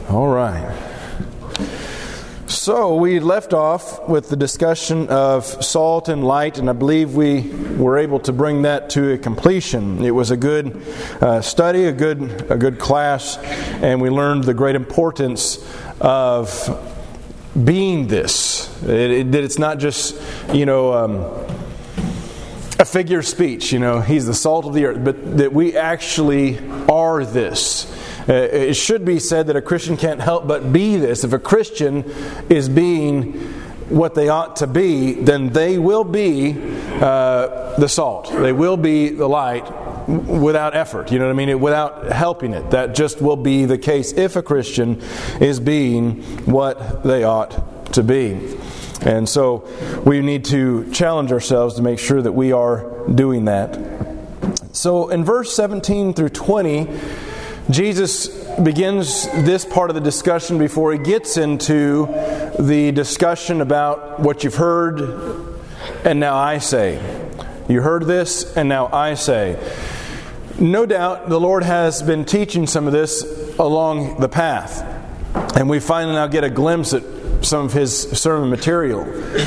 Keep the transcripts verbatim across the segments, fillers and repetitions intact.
All right. So we left off with the discussion of salt and light, and I believe we were able to bring that to a completion. It was a good uh, study, a good a good class, and we learned the great importance of being this. It, it, that it's not just, you know, um, a figure of speech. You know, He's the salt of the earth, but that we actually are this. Uh, it should be said that a Christian can't help but be this. If a Christian is being what they ought to be, then they will be uh, the salt. They will be the light without effort. You know what I mean? It, without helping it. That just will be the case if a Christian is being what they ought to be. And so we need to challenge ourselves to make sure that we are doing that. So in verse seventeen through twenty, Jesus begins this part of the discussion before He gets into the discussion about what you've heard and now I say. You heard this and now I say. No doubt the Lord has been teaching some of this along the path. And we finally now get a glimpse at some of His sermon material.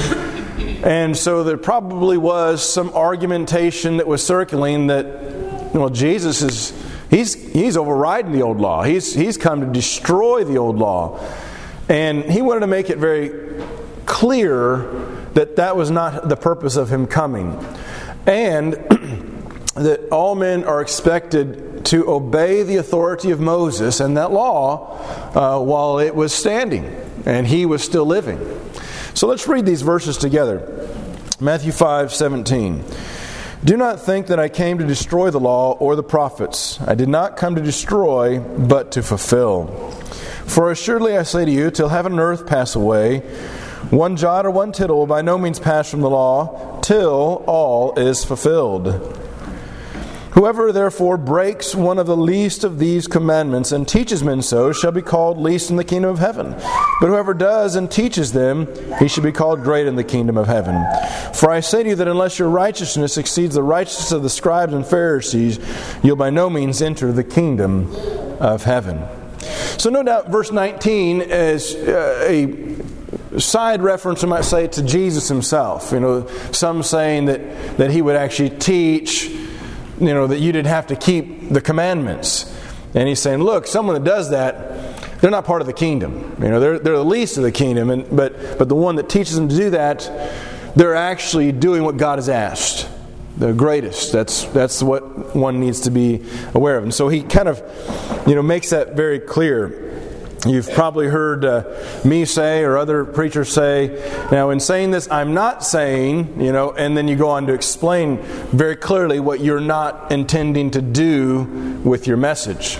And so there probably was some argumentation that was circling that, well, Jesus is... He's he's overriding the old law. He's he's come to destroy the old law. And He wanted to make it very clear that that was not the purpose of Him coming. And that all men are expected to obey the authority of Moses and that law uh, while it was standing and He was still living. So let's read these verses together. Matthew five seventeen. Do not think that I came to destroy the law or the prophets. I did not come to destroy, but to fulfill. For assuredly I say to you, till heaven and earth pass away, one jot or one tittle will by no means pass from the law, till all is fulfilled. Whoever therefore breaks one of the least of these commandments and teaches men so shall be called least in the kingdom of heaven. But whoever does and teaches them, he shall be called great in the kingdom of heaven. For I say to you that unless your righteousness exceeds the righteousness of the scribes and Pharisees, you'll by no means enter the kingdom of heaven. So no doubt verse nineteen is uh, a side reference, I might say, to Jesus Himself. You know, some saying that, that He would actually teach, you know, that you didn't have to keep the commandments. And He's saying, look, someone that does that, they're not part of the kingdom. You know, they're they're the least of the kingdom, and but but the one that teaches them to do that, they're actually doing what God has asked. The greatest. That's that's what one needs to be aware of. And so He kind of, you know, makes that very clear. You've probably heard uh, me say or other preachers say, now in saying this, I'm not saying, you know, and then you go on to explain very clearly what you're not intending to do with your message.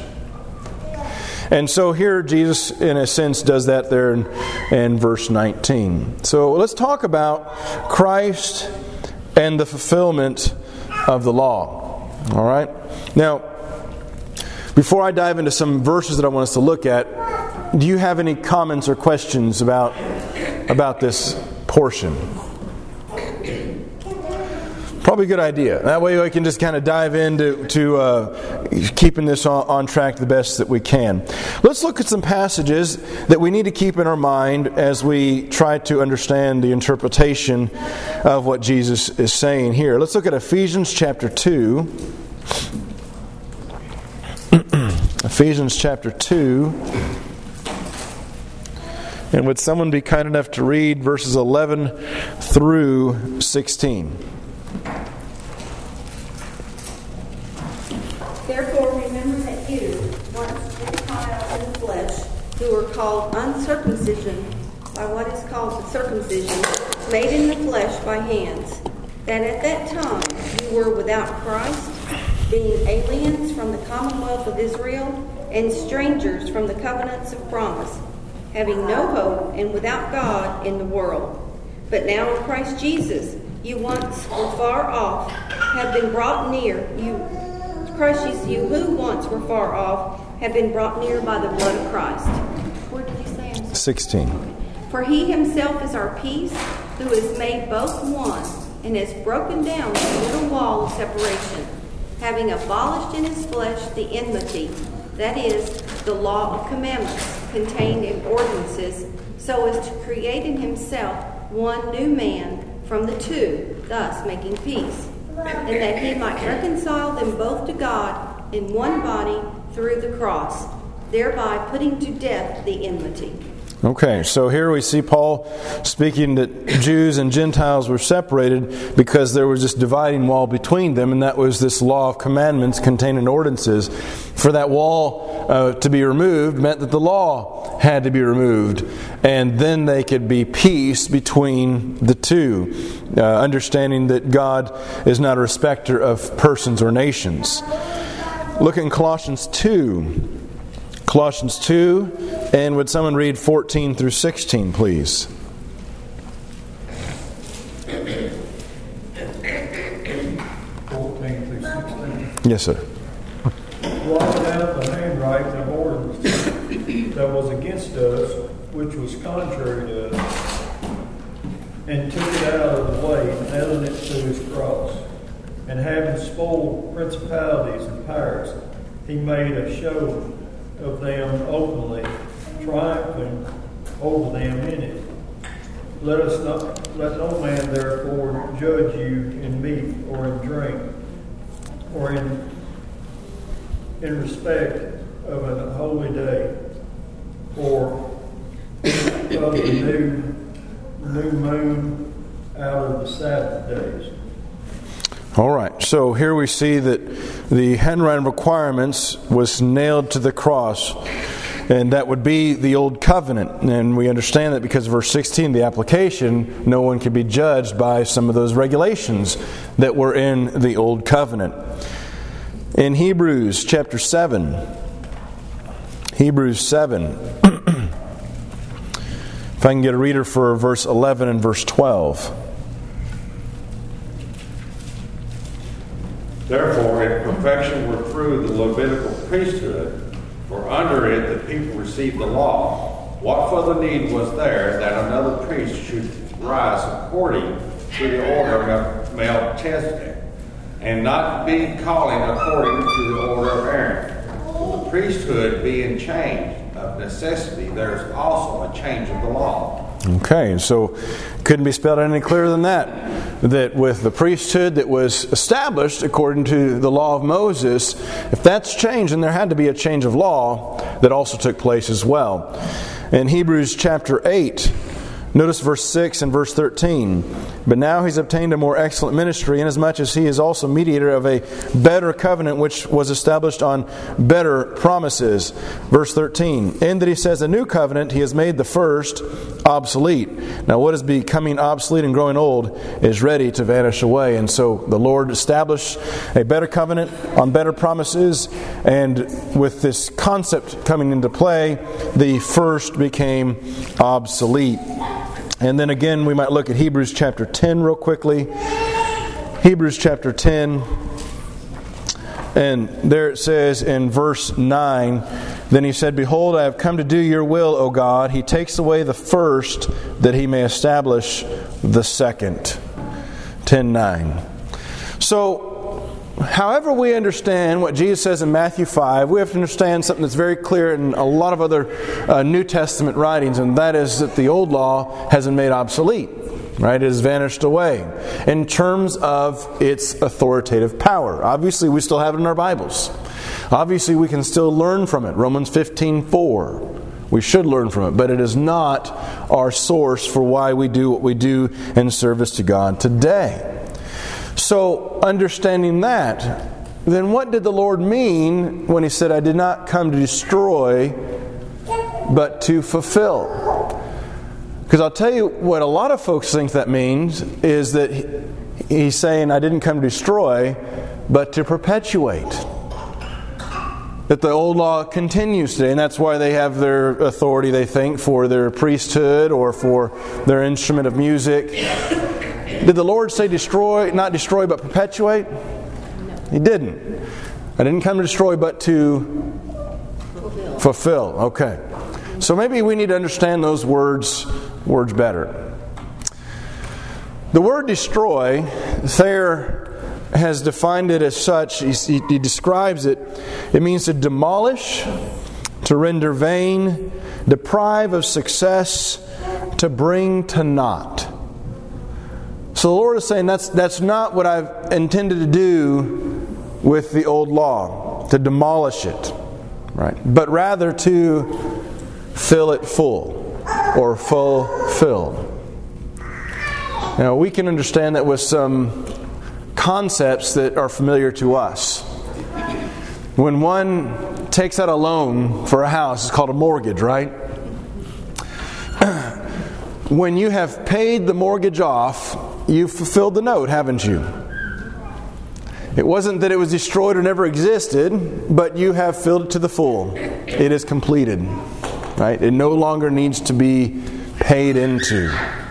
And so here Jesus, in a sense, does that there in, in verse nineteen. So let's talk about Christ and the fulfillment of the law. All right? Now, before I dive into some verses that I want us to look at, do you have any comments or questions about about this portion? Probably a good idea. That way we can just kind of dive into to, uh, keeping this on, on track the best that we can. Let's look at some passages that we need to keep in our mind as we try to understand the interpretation of what Jesus is saying here. Let's look at Ephesians chapter two. Ephesians chapter two. And would someone be kind enough to read verses eleven through sixteen? Therefore remember that you, once Gentiles in the flesh, who were called uncircumcision by what is called the circumcision, made in the flesh by hands, that at that time you were without Christ, being aliens from the commonwealth of Israel, and strangers from the covenants of promise, having no hope and without God in the world. But now in Christ Jesus, you once were far off, have been brought near. You, Christ Jesus, you who once were far off, have been brought near by the blood of Christ. Where did you say? I'm sixteen. For He Himself is our peace, who has made both one, and has broken down the middle wall of separation, having abolished in His flesh the enmity, that is, the law of commandments contained in ordinances, so as to create in himself one new man from the two, thus making peace, and that he might reconcile them both to God in one body through the cross, thereby putting to death the enmity. Okay, so here we see Paul speaking that Jews and Gentiles were separated because there was this dividing wall between them, and that was this law of commandments contained in ordinances. For that wall uh, to be removed meant that the law had to be removed, and then they could be peace between the two, uh, understanding that God is not a respecter of persons or nations. Look in Colossians two. Colossians two, and would someone read fourteen through sixteen, please? fourteen through sixteen. Yes, sir. Blotted out the handwriting of ordinance that was against us, which was contrary to us, and took it out of the way, nailing it to his cross. And having spoiled principalities and powers, he made a show of them openly, triumphing over them in it. Let us not let no man therefore judge you in meat or in drink, or in in respect of a holy day, or of the new new moon out of the Sabbath days. All right, so here we see that the handwriting requirements was nailed to the cross, and that would be the old covenant. And we understand that because of verse sixteen, the application, no one could be judged by some of those regulations that were in the old covenant. In Hebrews chapter seven, Hebrews seven, if I can get a reader for verse eleven and verse twelve. Therefore, if perfection were through the Levitical priesthood, for under it the people received the law, what further need was there that another priest should rise according to the order of Melchizedek, and not be calling according to the order of Aaron? For the priesthood being changed of necessity, there is also a change of the law. Okay, so couldn't be spelled any clearer than that. That with the priesthood that was established according to the law of Moses, if that's changed, then there had to be a change of law that also took place as well. In Hebrews chapter eight, notice verse six and verse thirteen. But now he's obtained a more excellent ministry, inasmuch as he is also mediator of a better covenant, which was established on better promises. Verse thirteen. In that he says, a new covenant, he has made the first obsolete. Now what is becoming obsolete and growing old is ready to vanish away. And so the Lord established a better covenant on better promises, and with this concept coming into play, the first became obsolete. And then again, we might look at Hebrews chapter ten real quickly. Hebrews chapter ten. And there it says in verse nine, then he said, behold, I have come to do your will, O God. He takes away the first, that he may establish the second. ten nine. So, however we understand what Jesus says in Matthew five, we have to understand something that's very clear in a lot of other uh, New Testament writings, and that is that the old law has been made obsolete. Right? It has vanished away in terms of its authoritative power. Obviously, we still have it in our Bibles. Obviously, we can still learn from it. Romans fifteen four. We should learn from it, but it is not our source for why we do what we do in service to God today. So, understanding that, then what did the Lord mean when He said, I did not come to destroy, but to fulfill? Because I'll tell you what a lot of folks think that means is that He's saying, I didn't come to destroy, but to perpetuate. That the old law continues today, and that's why they have their authority, they think, for their priesthood or for their instrument of music. Did the Lord say destroy, not destroy, but perpetuate? No. He didn't. I didn't come to destroy, but to fulfill. fulfill. Okay. So maybe we need to understand those words, words better. The word destroy, there has defined it as such. He, he, he describes it. It means to demolish, to render vain, deprive of success, to bring to naught. So the Lord is saying that's that's not what I've intended to do with the old law, to demolish it, right? But rather to fill it full or fulfill. Now we can understand that with some concepts that are familiar to us. When one takes out a loan for a house, it's called a mortgage, right? When you have paid the mortgage off, you've fulfilled the note, haven't you? It wasn't that it was destroyed or never existed, but you have filled it to the full. It is completed, right? It no longer needs to be paid into.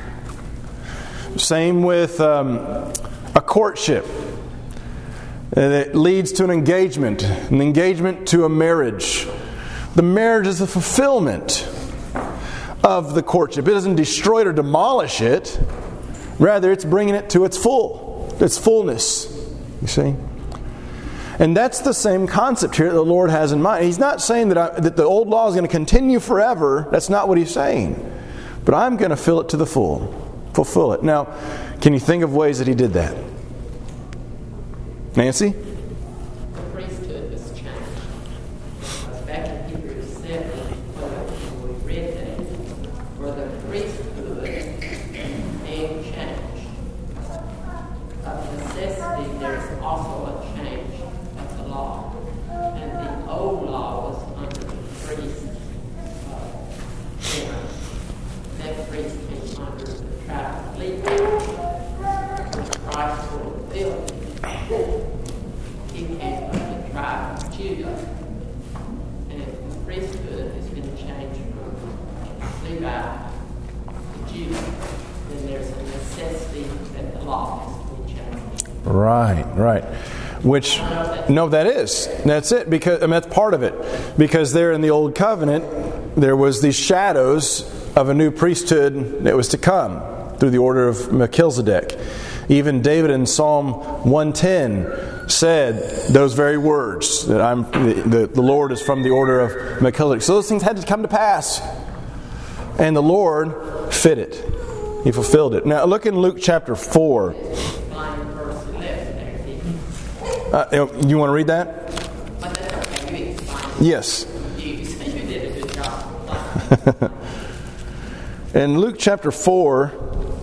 Same with um, a courtship. And it leads to an engagement, an engagement to a marriage. The marriage is the fulfillment of the courtship. It doesn't destroy it or demolish it. Rather, it's bringing it to its full, its fullness. You see? And that's the same concept here that the Lord has in mind. He's not saying that, I, that the old law is going to continue forever. That's not what He's saying. But I'm going to fill it to the full. Fulfill it. Now, can you think of ways that He did that? Nancy? The priesthood was changed. Because back in Hebrews seven, when we read that, for the priesthood being changed, of necessity there is also a change of the law. And the old law was under the priest. Uh, that priest came under the tribe of Levi. Christ fulfilled. He came from the tribe of Judah, and the priesthood has been changed from Levi to Judah. Then there's a necessity that the law has been changed. Right, right. Which, no, that is. That's it. Because I mean, that's part of it. Because there in the Old Covenant, there was these shadows of a new priesthood that was to come through the order of Melchizedek. Even David in Psalm one ten said those very words, that I'm the, the Lord is from the order of Melchizedek. So those things had to come to pass. And the Lord fit it. He fulfilled it. Now look in Luke chapter four. Uh, you want to read that? Yes. In Luke chapter four,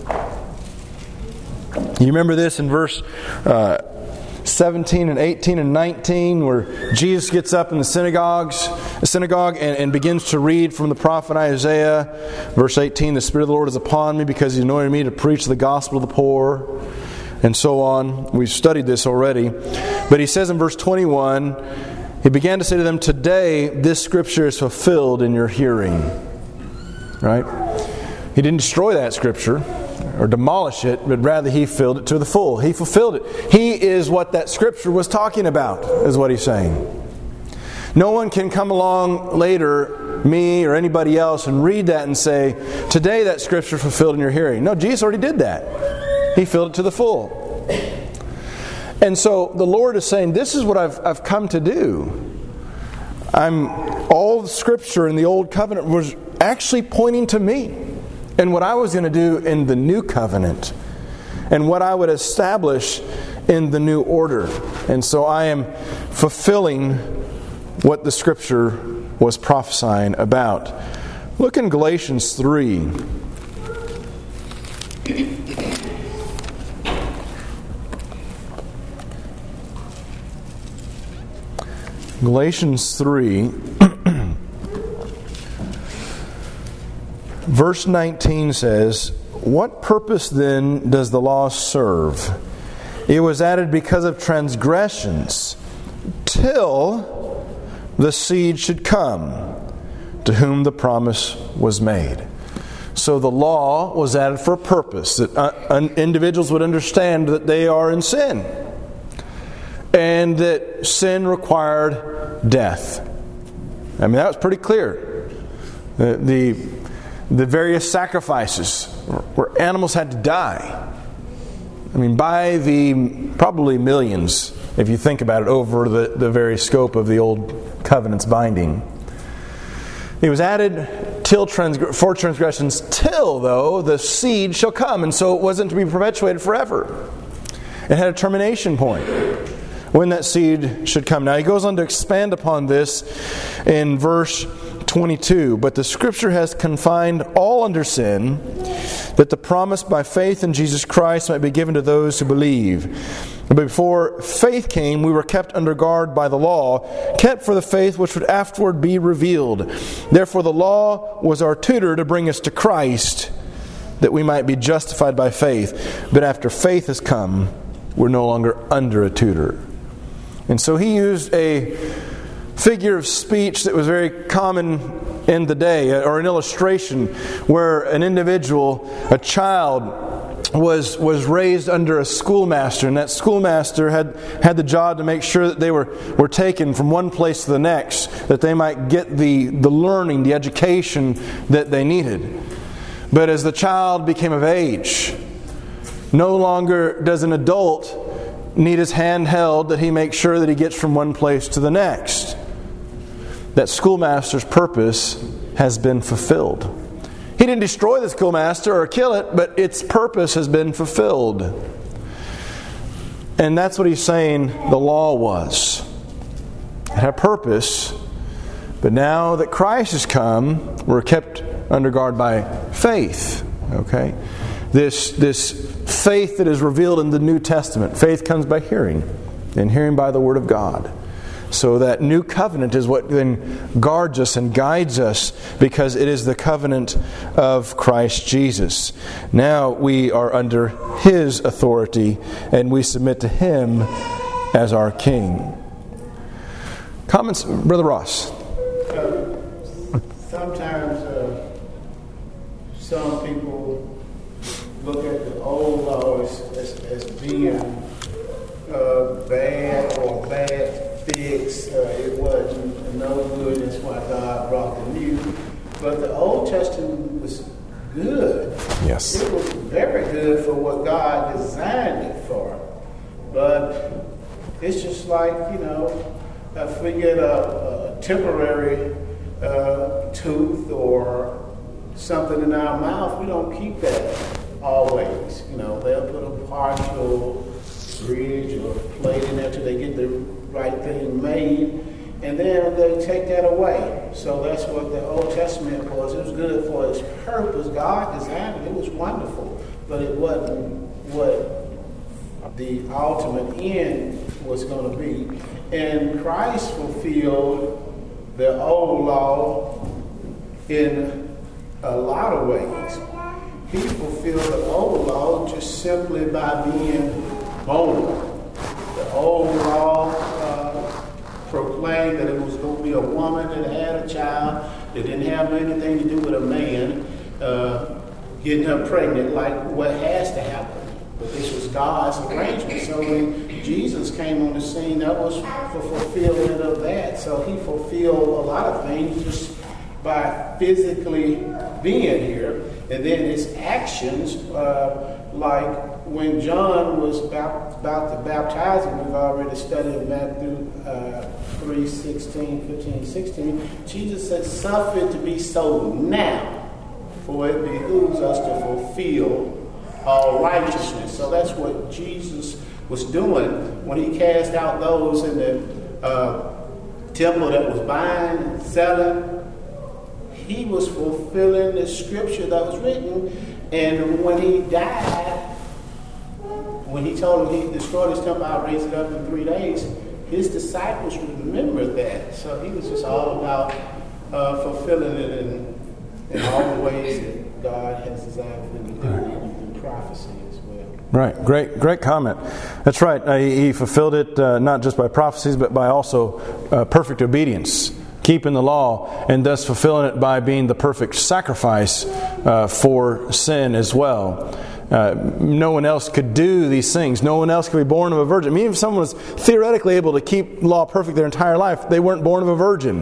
you remember this in verse uh, seventeen and eighteen and nineteen, where Jesus gets up in the synagogues, the synagogue and, and begins to read from the prophet Isaiah. Verse eighteen, the Spirit of the Lord is upon me because He anointed me to preach the gospel to the poor, and so on. We've studied this already. But He says in verse twenty-one, He began to say to them, today this scripture is fulfilled in your hearing. Right? He didn't destroy that scripture or demolish it, but rather He filled it to the full. He fulfilled it. He is what that scripture was talking about, is what He's saying. No one can come along later, me or anybody else, and read that and say, today that scripture fulfilled in your hearing. No, Jesus already did that. He filled it to the full. And so the Lord is saying, this is what I've, I've come to do. I'm all the scripture in the Old Covenant was actually pointing to me and what I was going to do in the New Covenant and what I would establish in the new order. And so I am fulfilling what the scripture was prophesying about. Look in Galatians three. Galatians three, verse nineteen says, what purpose then does the law serve? It was added because of transgressions, till the seed should come, to whom the promise was made. So the law was added for a purpose, that uh, individuals would understand that they are in sin, and that sin required death. I mean, that was pretty clear. The, the, the various sacrifices where animals had to die. I mean, by the probably millions, if you think about it, over the, the very scope of the Old Covenant's binding. It was added till transg- for transgressions, till, though, the seed shall come. And so it wasn't to be perpetuated forever. It had a termination point when that seed should come. Now he goes on to expand upon this in verse twenty-two. But the Scripture has confined all under sin, that the promise by faith in Jesus Christ might be given to those who believe. But before faith came, we were kept under guard by the law, kept for the faith which would afterward be revealed. Therefore the law was our tutor to bring us to Christ, that we might be justified by faith. But after faith has come, we're no longer under a tutor. And so he used a figure of speech that was very common in the day, or an illustration where an individual, a child, was was raised under a schoolmaster, and that schoolmaster had, had the job to make sure that they were, were taken from one place to the next, that they might get the, the learning, the education that they needed. But as the child became of age, no longer does an adult need his hand held that he makes sure that he gets from one place to the next. That schoolmaster's purpose has been fulfilled. He didn't destroy the schoolmaster or kill it, but its purpose has been fulfilled. And that's what he's saying the law was. It had a purpose, but now that Christ has come, we're kept under guard by faith. Okay? This, this faith that is revealed in the New Testament. Faith comes by hearing, and hearing by the Word of God. So that new covenant is what then guards us and guides us, because it is the covenant of Christ Jesus. Now we are under His authority, and we submit to Him as our King. Comments, Brother Ross? Uh, sometimes uh, some people look at the old law as, as, as being uh, bad or bad fix. Uh, it wasn't no good. That's why God brought the new. But the Old Testament was good. Yes. It was very good for what God designed it for. But it's just like, you know, if we get a, a temporary uh, tooth or something in our mouth, we don't keep that always. You know, they'll put a partial bridge or plate in there till they get the right thing made, and then they take that away. So that's what the Old Testament was. It was good for its purpose. God designed it. It was wonderful, but it wasn't what the ultimate end was going to be. And Christ fulfilled the old law in a lot of ways. He fulfilled the old law just simply by being born. The old law uh, proclaimed that it was going to be a woman that had a child that didn't have anything to do with a man uh, getting her pregnant, like what has to happen. But this was God's arrangement. So when Jesus came on the scene, that was for fulfillment of that. So he fulfilled a lot of things just by physically being here. And then his actions, uh, like when John was about, about to baptize him, we've already studied Matthew uh, three, sixteen, fifteen, sixteen. Jesus said, suffer it to be so now, for it behooves us to fulfill all righteousness. So that's what Jesus was doing when he cast out those in the uh, temple that was buying and selling. He was fulfilling the scripture that was written. And when he died, when he told him he destroyed his temple, I'll raise it up in three days, his disciples remembered that. So he was just all about uh, fulfilling it in, in all the ways that God has designed for him to do it, in, in prophecy as well. Right. Great, great comment. That's right. Uh, he, he fulfilled it uh, not just by prophecies, but by also uh, perfect obedience, keeping the law, and thus fulfilling it by being the perfect sacrifice uh, for sin as well. Uh, no one else could do these things. No one else could be born of a virgin. I mean, if someone was theoretically able to keep law perfect their entire life, they weren't born of a virgin.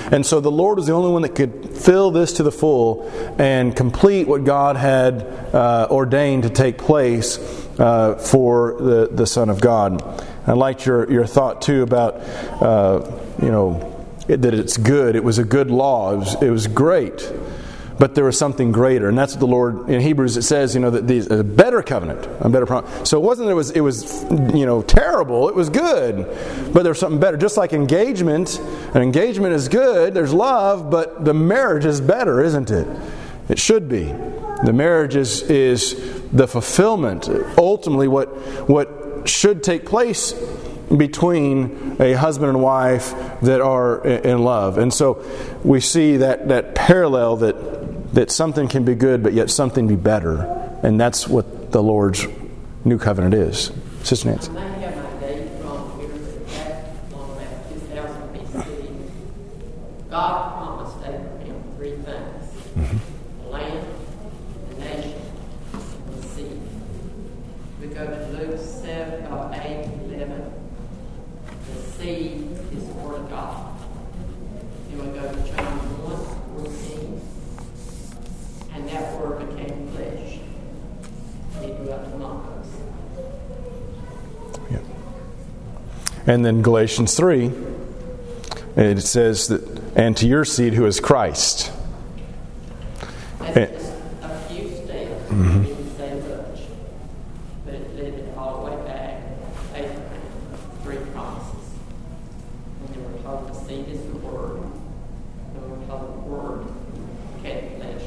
And so the Lord was the only one that could fill this to the full and complete what God had uh, ordained to take place uh, for the, the Son of God. I liked your, your thought too about, uh, you know, it, that it's good. It was a good law. It was, it was great. But there was something greater, and that's what the Lord in Hebrews it says, you know, that these a better covenant, a better promise. So it wasn't that it was it was you know terrible. It was good, but there was something better. Just like engagement, an engagement is good. There's love, but the marriage is better, isn't it? It should be. The marriage is is the fulfillment. Ultimately, what what should take place between a husband and wife that are in love. And so we see that that parallel that. that something can be good, but yet something be better. And that's what the Lord's new covenant is. Sister Nancy. I may have my date wrong here, but back long back two thousand B C, God promised Abraham three things. Mm-hmm. The land, the nation, and the seed. We go to Luke seven, uh, eight, eleven. The seed is the Word of God. Then we go to John one, fourteen. And that Word became flesh. He dwelt among us. Yeah. And then Galatians three, it says that, and to your seed who is Christ. That's and, just a few steps. Mm-hmm. It didn't say much. But it led it all the way back. Abraham, three promises. And they were told the seed is the Word. They were told the Word became flesh.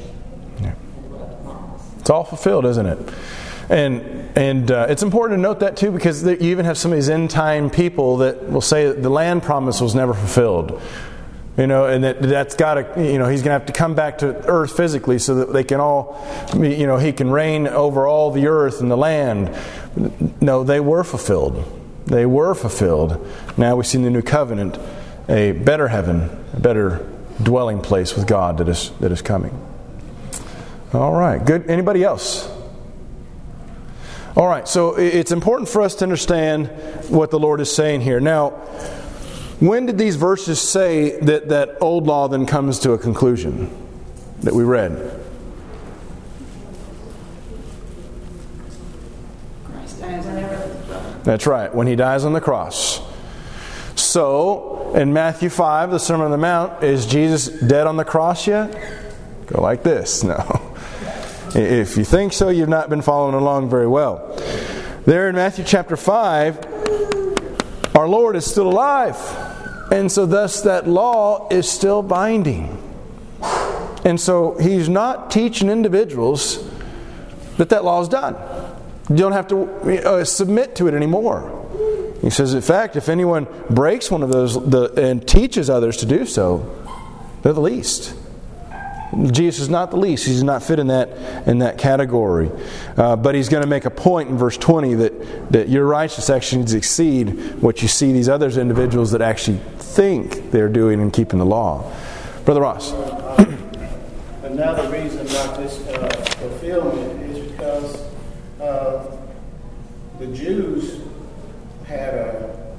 It's all fulfilled, isn't it? And and uh, it's important to note that too, because there, you even have some of these end time people that will say that the land promise was never fulfilled. You know, and that that's got to, you know, he's going to have to come back to earth physically so that they can all, you know, he can reign over all the earth and the land. No, they were fulfilled. They were fulfilled. Now we see in the new covenant a better heaven, a better dwelling place with God that is that is coming. All right, good. Anybody else? All right, so it's important for us to understand what the Lord is saying here. Now, when did these verses say that that old law then comes to a conclusion that we read? Christ dies whenever. That's right, when He dies on the cross. So, in Matthew five, the Sermon on the Mount, is Jesus dead on the cross yet? Go like this. No. If you think so, you've not been following along very well. There in Matthew chapter five, our Lord is still alive. And so thus that law is still binding. And so He's not teaching individuals that that law is done. You don't have to uh, submit to it anymore. He says, in fact, if anyone breaks one of those the, and teaches others to do so, they're the least. Jesus is not the least. He's not fit in that in that category. Uh, but He's going to make a point in verse twenty that, that your righteous actions exceed what you see these other individuals that actually think they're doing and keeping the law. Brother Ross. Another reason about this uh, fulfillment is because uh, the Jews had a,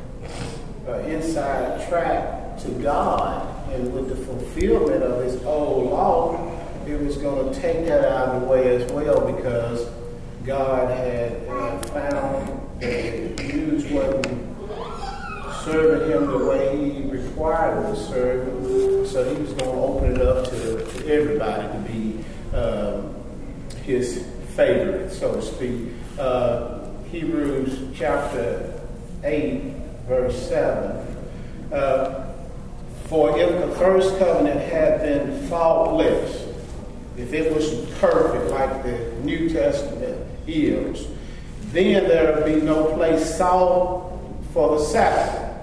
a inside track to God. And with the fulfillment of this old law, it was going to take that out of the way as well, because God had uh, found that the Jews wasn't serving Him the way He required them to serve Him. So He was going to open it up to, to everybody to be um, His favorite, so to speak. Uh, Hebrews chapter eight, verse seven. Uh, For if the first covenant had been faultless, if it was perfect like the New Testament is, then there would be no place sought for the Sabbath.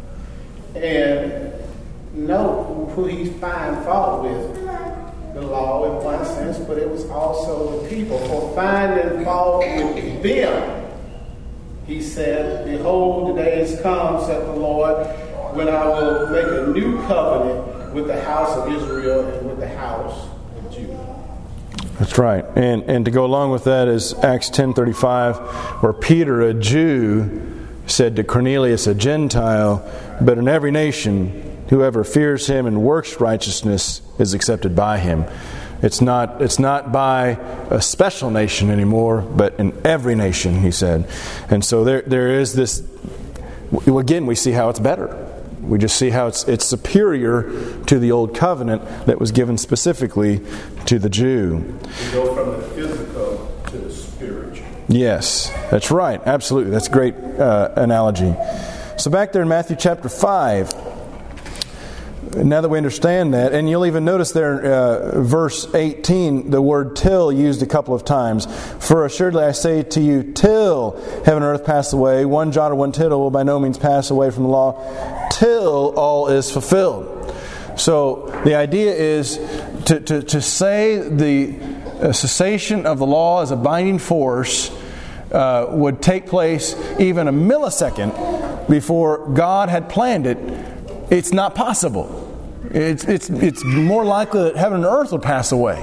And note who He's finding fault with. The law in one sense, but it was also the people. For finding fault with them, He said, behold, the days come, said the Lord, when I will make a new covenant with the house of Israel and with the house of Judah. That's right. And and to go along with that is Acts ten thirty-five, where Peter, a Jew, said to Cornelius, a Gentile, but in every nation whoever fears him and works righteousness is accepted by him. It's not, it's not by a special nation anymore, but in every nation, he said. And so there, there is this, again, we see how it's better. We just see how it's, it's superior to the old covenant that was given specifically to the Jew. You go from the physical to the spiritual. Yes, that's right. Absolutely. That's a great uh, analogy. So back there in Matthew chapter five, now that we understand that, and you'll even notice there, uh, verse eighteen, the word till used a couple of times. For assuredly I say to you, till heaven and earth pass away, one jot or one tittle will by no means pass away from the law, till all is fulfilled. So the idea is to, to, to say the uh, cessation of the law as a binding force uh, would take place even a millisecond before God had planned it. It's not possible. It's, it's, it's more likely that heaven and earth would pass away.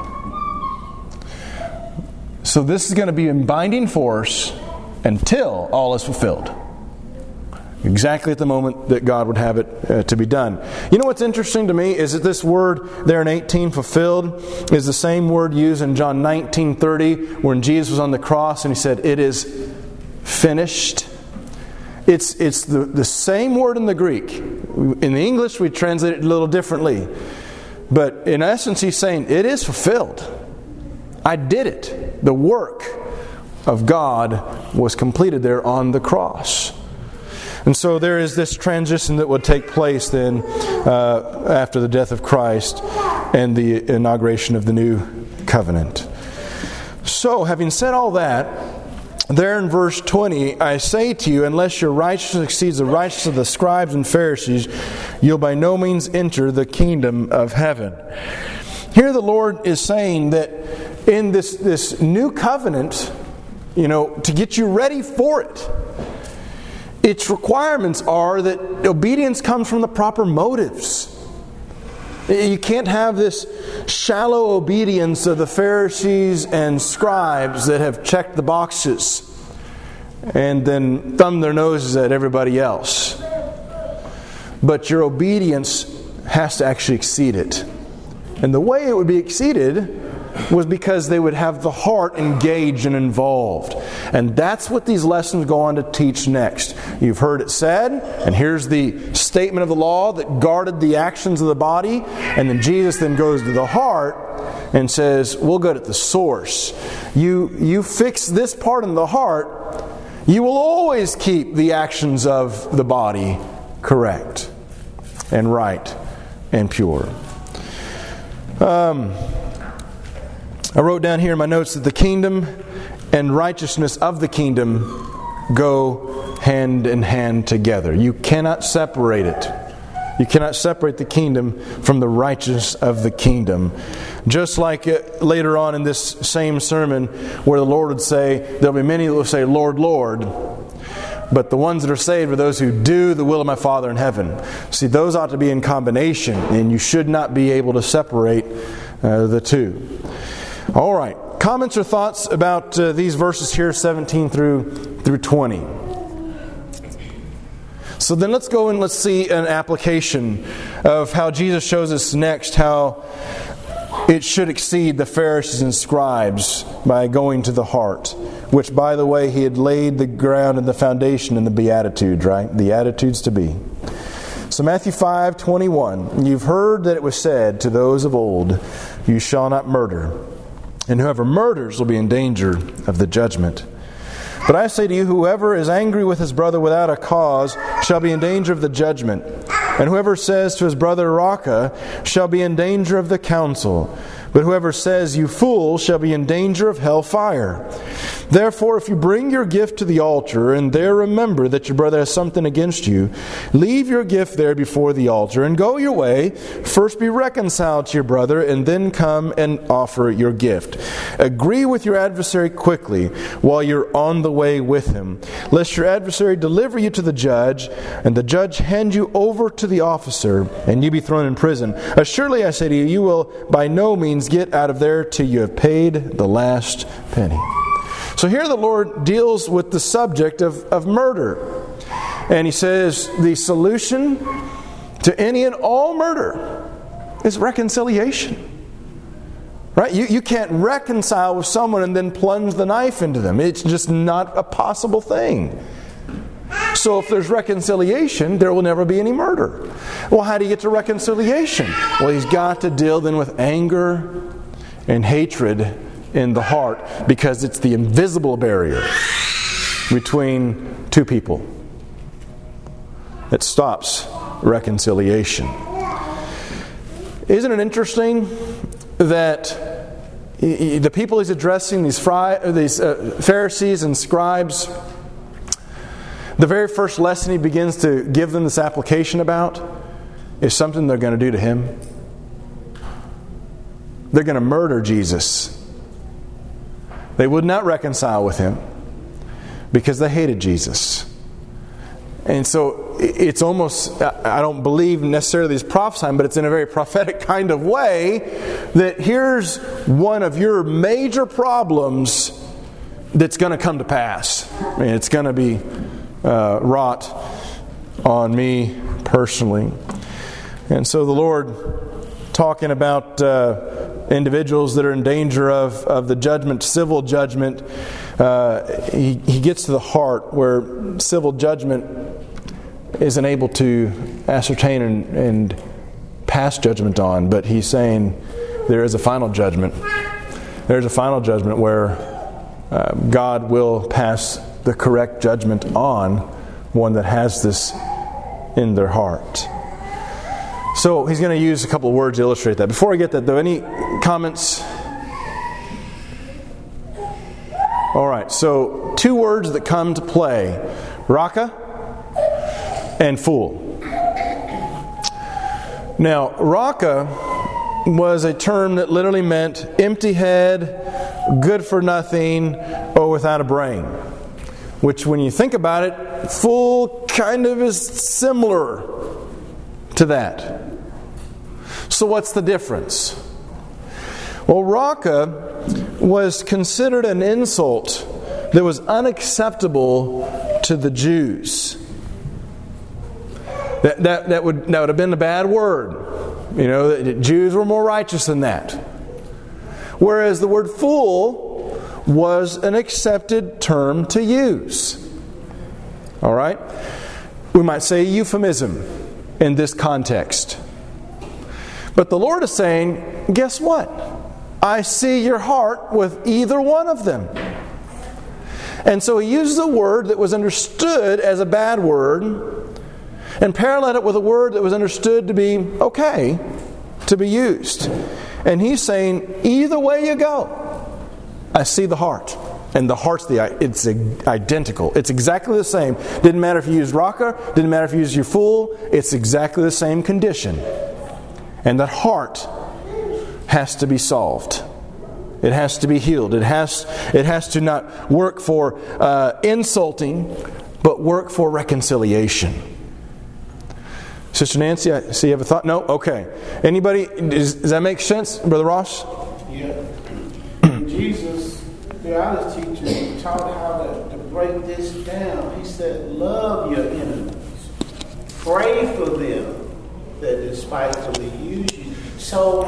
So this is going to be in binding force until all is fulfilled. Exactly at the moment that God would have it uh, to be done. You know what's interesting to me is that this word there in eighteen, fulfilled, is the same word used in John nineteen thirty when Jesus was on the cross and he said, "It is finished." It's it's the, the same word in the Greek. In the English, we translate it a little differently. But in essence, he's saying, it is fulfilled. I did it. The work of God was completed there on the cross. And so there is this transition that would take place then uh, after the death of Christ and the inauguration of the new covenant. So, having said all that, there in verse twenty, I say to you, unless your righteousness exceeds the righteousness of the scribes and Pharisees, you'll by no means enter the kingdom of heaven. Here the Lord is saying that in this, this new covenant, you know, to get you ready for it, its requirements are that obedience comes from the proper motives. You can't have this shallow obedience of the Pharisees and scribes that have checked the boxes and then thumbed their noses at everybody else. But your obedience has to actually exceed it. And the way it would be exceeded was because they would have the heart engaged and involved. And that's what these lessons go on to teach next. You've heard it said, and here's the statement of the law that guarded the actions of the body. And then Jesus then goes to the heart and says, we'll go to the source. You, you fix this part in the heart, you will always keep the actions of the body correct and right and pure. Um... I wrote down here in my notes that the kingdom and righteousness of the kingdom go hand in hand together. You cannot separate it. You cannot separate the kingdom from the righteousness of the kingdom. Just like it, later on in this same sermon where the Lord would say, there'll be many that will say, Lord, Lord. But the ones that are saved are those who do the will of my Father in heaven. See, those ought to be in combination, and you should not be able to separate uh, the two. All right. Comments or thoughts about uh, these verses here, seventeen through through twenty. So then let's go and let's see an application of how Jesus shows us next how it should exceed the Pharisees and scribes by going to the heart, which, by the way, he had laid the ground and the foundation in the Beatitudes, right? The attitudes to be. So Matthew five twenty-one, you've heard that it was said to those of old, you shall not murder. And whoever murders will be in danger of the judgment. But I say to you, whoever is angry with his brother without a cause shall be in danger of the judgment. And whoever says to his brother, Raca, shall be in danger of the council. But whoever says, you fool, shall be in danger of hell fire. Therefore, if you bring your gift to the altar, and there remember that your brother has something against you, leave your gift there before the altar, and go your way. First be reconciled to your brother, and then come and offer your gift. Agree with your adversary quickly, while you're on the way with him, lest your adversary deliver you to the judge, and the judge hand you over to the officer, and you be thrown in prison. Assuredly, I say to you, you will by no means get out of there till you have paid the last penny. So here the Lord deals with the subject of, of murder. And he says the solution to any and all murder is reconciliation. Right? You, you can't reconcile with someone and then plunge the knife into them. It's just not a possible thing. So if there's reconciliation, there will never be any murder. Well, how do you get to reconciliation? Well, he's got to deal then with anger and hatred in the heart, because it's the invisible barrier between two people that stops reconciliation. Isn't it interesting that the people he's addressing, these, these Pharisees and scribes, the very first lesson he begins to give them this application about is something they're going to do to him? They're going to murder Jesus. They would not reconcile with him because they hated Jesus. And so it's almost, I don't believe necessarily he's prophesying, but it's in a very prophetic kind of way that here's one of your major problems that's going to come to pass. I mean, it's going to be uh, wrought on me personally. And so the Lord, talking about uh, individuals that are in danger of, of the judgment, civil judgment, uh, he, he gets to the heart where civil judgment isn't able to ascertain and, and pass judgment on, but he's saying there is a final judgment. There's a final judgment where uh, God will pass the correct judgment on one that has this in their heart. So he's going to use a couple of words to illustrate that. Before I get that, though, any comments? All right, so two words that come to play: raka and fool. Now, raka was a term that literally meant empty head, good for nothing, or without a brain. Which, when you think about it, fool kind of is similar to that. So what's the difference? Well, raka was considered an insult that was unacceptable to the Jews. That, that, that, would, that would have been a bad word. You know, the Jews were more righteous than that. Whereas the word fool was an accepted term to use. All right? We might say euphemism in this context. But the Lord is saying, guess what? I see your heart with either one of them. And so He uses a word that was understood as a bad word and paralleled it with a word that was understood to be okay to be used. And He's saying, either way you go, I see the heart. And the heart's the it's identical. It's exactly the same. Didn't matter if you used raka, didn't matter if you used your fool, it's exactly the same condition. And that heart has to be solved. It has to be healed. It has it has to not work for uh, insulting, but work for reconciliation. Sister Nancy, I see you have a thought? No? Okay. Anybody, does, does that make sense, Brother Ross? Yeah. Jesus, the honest teacher, taught how to, to break this down. He said, love your enemies. Pray for them that despitefully use you. So,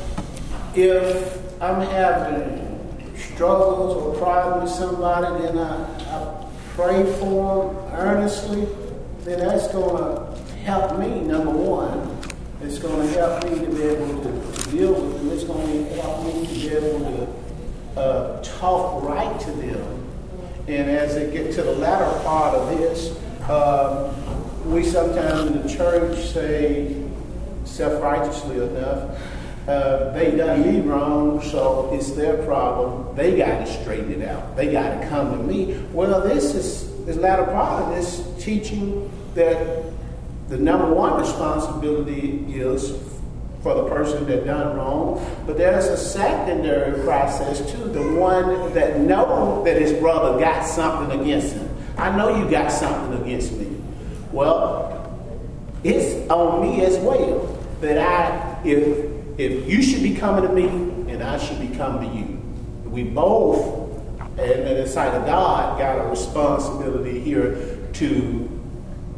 if I'm having struggles or problems with somebody, then I, I pray for them earnestly, then that's going to help me, number one. It's going to help me to be able to deal with them. It's going to help me to be able to uh, talk right to them. And as they get to the latter part of this, um, we sometimes in the church say, self-righteously enough, uh, they done me wrong, so it's their problem. They got to straighten it out. They got to come to me. Well, this is the latter part of this teaching that the number one responsibility is for the person that done wrong, but there's a secondary process too. The one that knows that his brother got something against him. I know you got something against me. Well, it's on me as well that I, if if you should be coming to me and I should be coming to you, we both, and in the sight of God, got a responsibility here to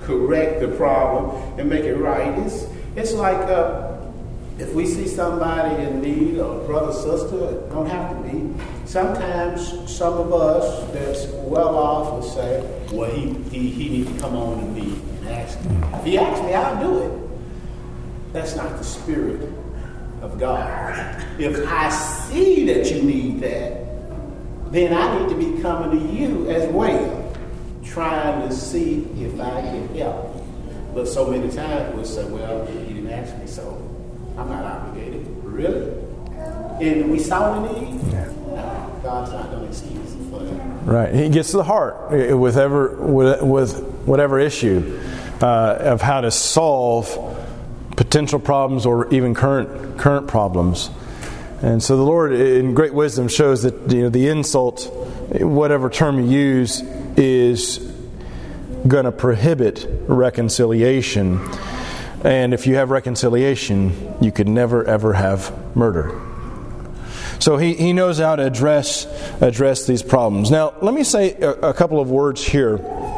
correct the problem and make it right. It's, it's like uh, if we see somebody in need, or brother, sister, it don't have to be. Sometimes some of us that's well off will say, well, he, he, he needs to come on to me and ask me. If he asks me, I'll do it. That's not the spirit of God. If I see that you need that, then I need to be coming to you as well, trying to see if I can help. But so many times we'll say, well, he didn't ask me, so I'm not obligated. Really? And we saw the need? No, God's not going to excuse us for that. Right. He gets to the heart with, ever, with, with whatever issue uh, of how to solve potential problems or even current current problems. And so the Lord, in great wisdom, shows that, you know, the insult, whatever term you use, is going to prohibit reconciliation. And if you have reconciliation, you could never ever have murder. So he, he knows how to address address these problems. Now, let me say a, a couple of words here.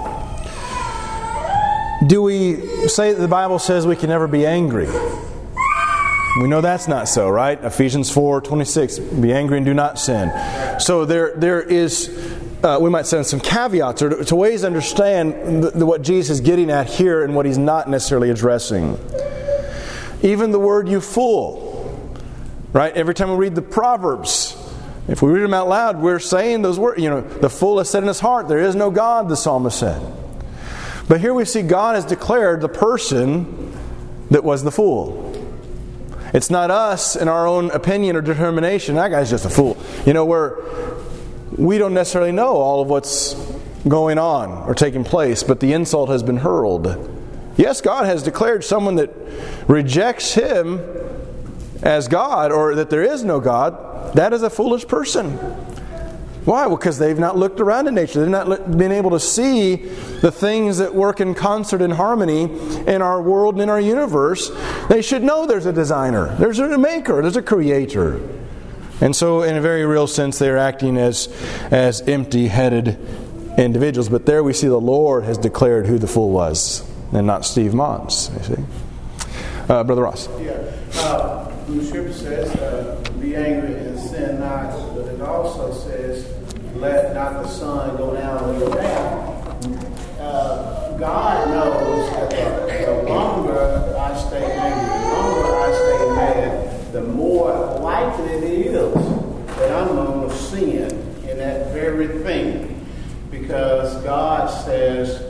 Do we say that the Bible says we can never be angry? We know that's not so, right? Ephesians four twenty-six, be angry and do not sin. So there there is, uh, we might send some caveats or to, to ways to understand the, the, what Jesus is getting at here and what He's not necessarily addressing. Even the word "you fool," right? Every time we read the Proverbs, if we read them out loud, we're saying those words. You know, the fool has said in his heart, "There is no God," the psalmist said. But here we see God has declared the person that was the fool. It's not us in our own opinion or determination. That guy's just a fool. You know, where we don't necessarily know all of what's going on or taking place, but the insult has been hurled. Yes, God has declared someone that rejects Him as God, or that there is no God, that is a foolish person. Why? Well, because they've not looked around in nature. They've not been able to see the things that work in concert and harmony in our world and in our universe. They should know there's a designer, there's a maker, there's a creator. And so in a very real sense, they're acting as, as empty-headed individuals. But there we see the Lord has declared who the fool was, and not Steve Mons. You see, uh, Brother Ross. Yeah, uh, the Scripture says, uh, "Be angry and sin not." But it also says, "Let not the sun go down on your wrath." Uh, God knows that the, the longer I stay angry, the longer I stay mad, the more likely it is that I'm going to sin in that very thing. Because God says,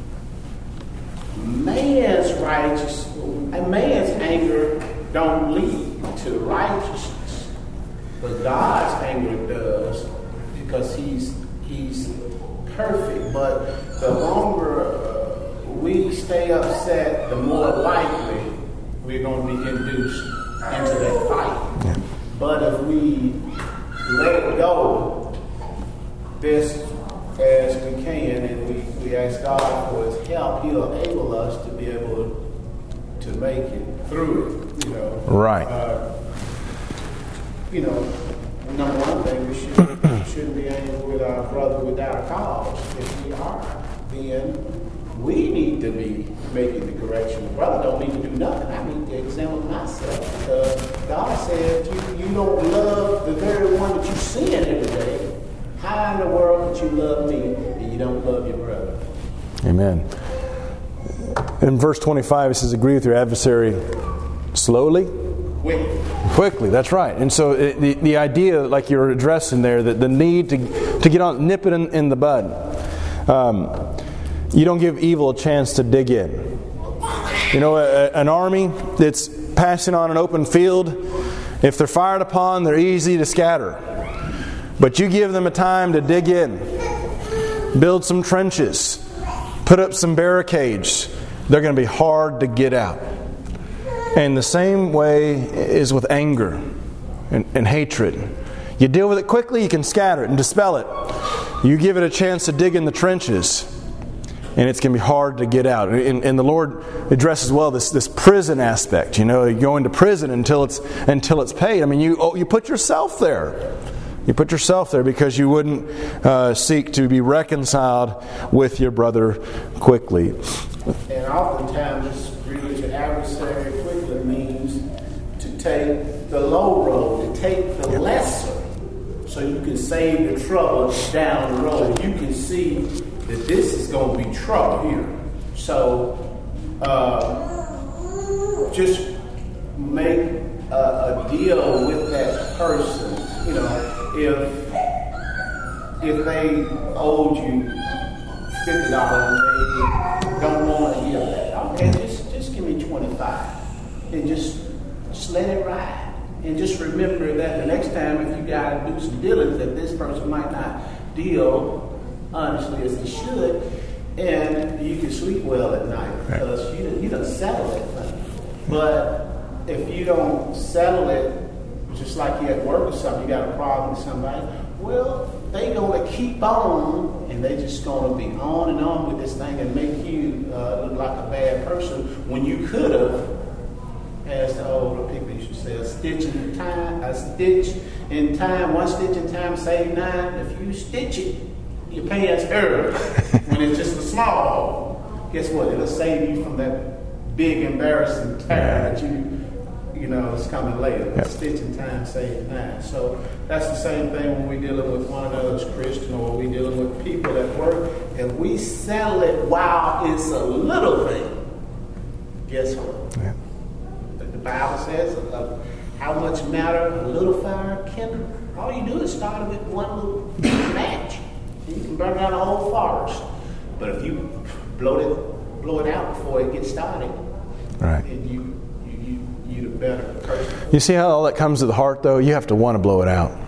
man's righteous, a man's anger don't lead to righteousness, but God's anger does, because He's He's perfect. But the longer uh, we stay upset, the more likely we're going to be induced into that fight. Yeah. But if we let it go, best as we can, and we, we ask God for His help, He'll enable us to be able to, to make it through it. You know, right. Uh, you know, number one thing, we shouldn't, shouldn't be angry with our brother without a cause. If we are, then we need to be making the correction. The brother don't need to do nothing. I need to examine myself, because God said you, you don't love the very one that you sin every day. How in the world could you love me and you don't love your brother? Amen. In verse twenty-five, it says, "Agree with your adversary slowly." Quickly. Quickly, that's right. And so it, the, the idea, like you're addressing there, that the need to, to get on, nip it in, in the bud. Um, you don't give evil a chance to dig in. You know, a, an army that's passing on an open field, if they're fired upon, they're easy to scatter. But you give them a time to dig in, build some trenches, put up some barricades, they're going to be hard to get out. And the same way is with anger and, and hatred. You deal with it quickly, you can scatter it and dispel it. You give it a chance to dig in the trenches, and it's going to be hard to get out. And, and the Lord addresses well this, this prison aspect. You know, you go into prison until it's until it's paid. I mean, you oh, you put yourself there. You put yourself there because you wouldn't uh, seek to be reconciled with your brother quickly. And oftentimes this greet your adversary quickly means to take the low road, to take the yep. lesser, so you can save the trouble down the road. You can see that this is going to be trouble here. So uh, just make a, a deal with that person. You know, if if they owed you fifty dollars and they don't want to hear that, okay, just just give me twenty-five and just just let it ride. And just remember that the next time, if you got to do some dealings, that this person might not deal honestly as he should, and you can sleep well at night because you you don't settle it. But if you don't settle it, just like you at work or something, you got a problem with somebody, well, they going to keep on, and they just going to be on and on with this thing and make you uh, look like a bad person when you could have, as the older people used to say, a stitch in time, a stitch in time, one stitch in time save nine. If you stitch it, your pants early when it's just a small hole. Guess what? It'll save you from that big embarrassing tear that you you know, it's coming later. Yep. Stitch in time saves nine. So that's the same thing when we're dealing with one another as Christian, or we're dealing with people at work, and we settle it while it's a little thing. Guess what? Yeah. The Bible says, uh, how much matter a little fire kindle? All you do is start with one little match, and you can burn down a whole forest. But if you blow it, blow it out before it gets started, right? And you the better person. You see how all that comes to the heart, though? You have to want to blow it out.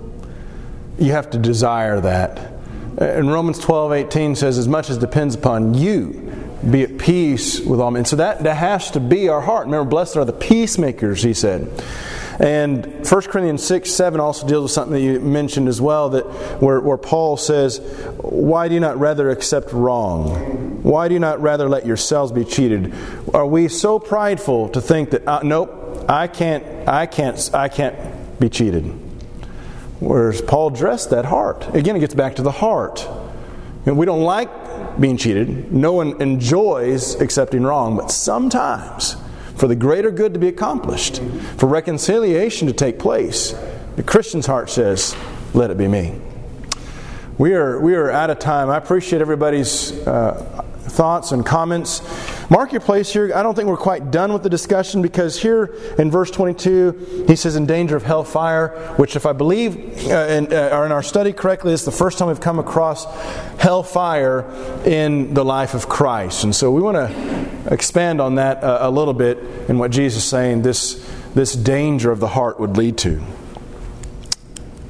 You have to desire that. And Romans twelve eighteen says, as much as depends upon you, be at peace with all men. So that, that has to be our heart. Remember, blessed are the peacemakers, he said. And First Corinthians six seven also deals with something that you mentioned as well, that where, where Paul says, why do you not rather accept wrong? Why do you not rather let yourselves be cheated? Are we so prideful to think that uh, nope, I can't, I can't, I can't be cheated? Whereas Paul addressed that heart. Again, it gets back to the heart. And we don't like being cheated. No one enjoys accepting wrong, but sometimes, for the greater good to be accomplished, for reconciliation to take place, the Christian's heart says, let it be me. We are we are out of time. I appreciate everybody's uh, thoughts and comments. Mark your place here. I don't think we're quite done with the discussion, because here in verse twenty-two, he says, in danger of hellfire, which if I believe uh, in, uh, or in our study correctly, it's the first time we've come across hellfire in the life of Christ. And so we want to expand on that uh, a little bit, and what Jesus is saying this, this danger of the heart would lead to.